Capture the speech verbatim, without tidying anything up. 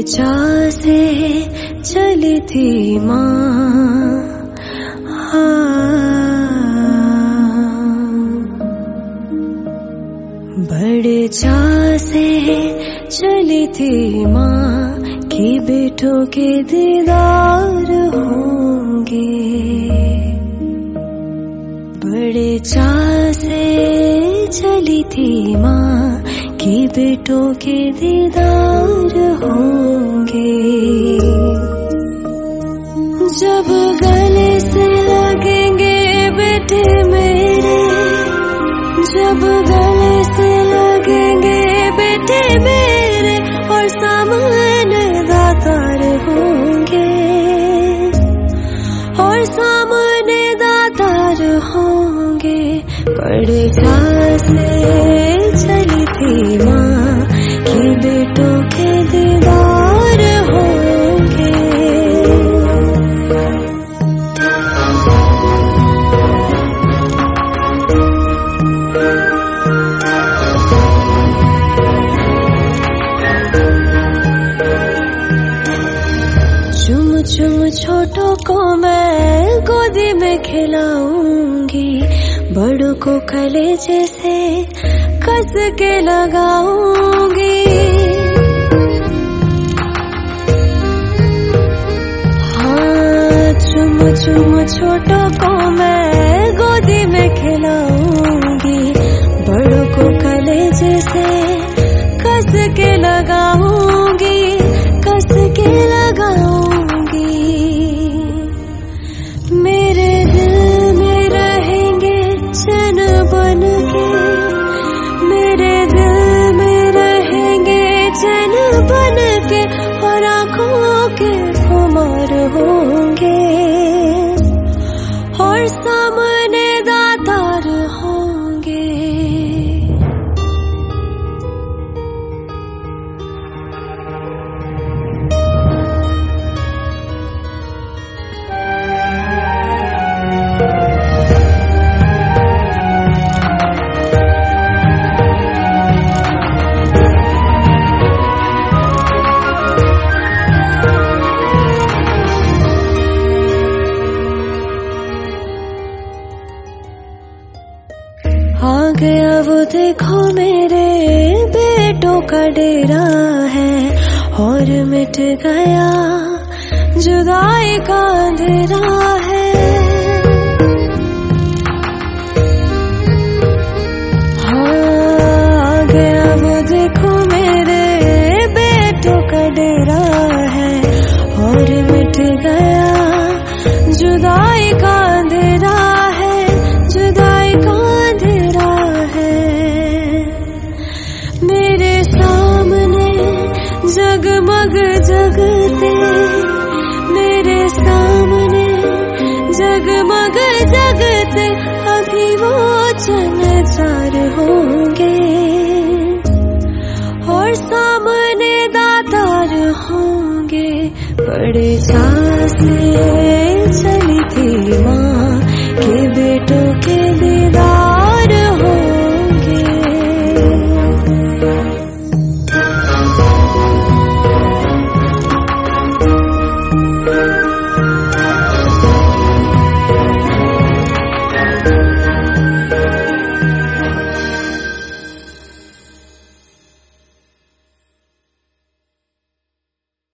चाह से चली थी माँ, हाँ। बड़े चाह से चली थी माँ कि बेटों के दीदार होंगे। बड़े चाह से चली थी माँ कि बेटों के दीदार होंगे। जब गले से लगेंगे बेटे मेरे, जब गले से लगेंगे बेटे मेरे, और सामने दातार होंगे, और सामने दातार होंगे। बड़े चाह से चली थी माँ कि बेटों के दीदार होंगे। चुम चुम छोटों को मैं गोदी में खिलाऊंगी, बड़ों को कलेजे से कस के लगाऊंगी। हाँ, चुम चुम छोटों को मैं गोदी में खिलाऊंगी, बड़ों को कलेजे से कस के लगाऊंगी, कस के लगाऊंगी। मेरे दिल में रहेंगे चैन बन के, मेरे दिल में रहेंगे चैन बन के, और आँखों के खुमार होंगे, और सामने दातार होंगे। आ गया वो देखो मेरे बेटों का डेरा है, और मिट गया जुदाई का अंधेरा है। हाँ, आ गया वो देखो मेरे बेटों का डेरा है, और मिट गया जुदाई का अंधेरा है, जुदाई का अंधेरा है। मेरे सामने जगमग जगते, मेरे सामने जगमग जगते, अभी वो चंद चार होंगे, और सामने दातार होंगे। बड़े चाह से चली थी माँ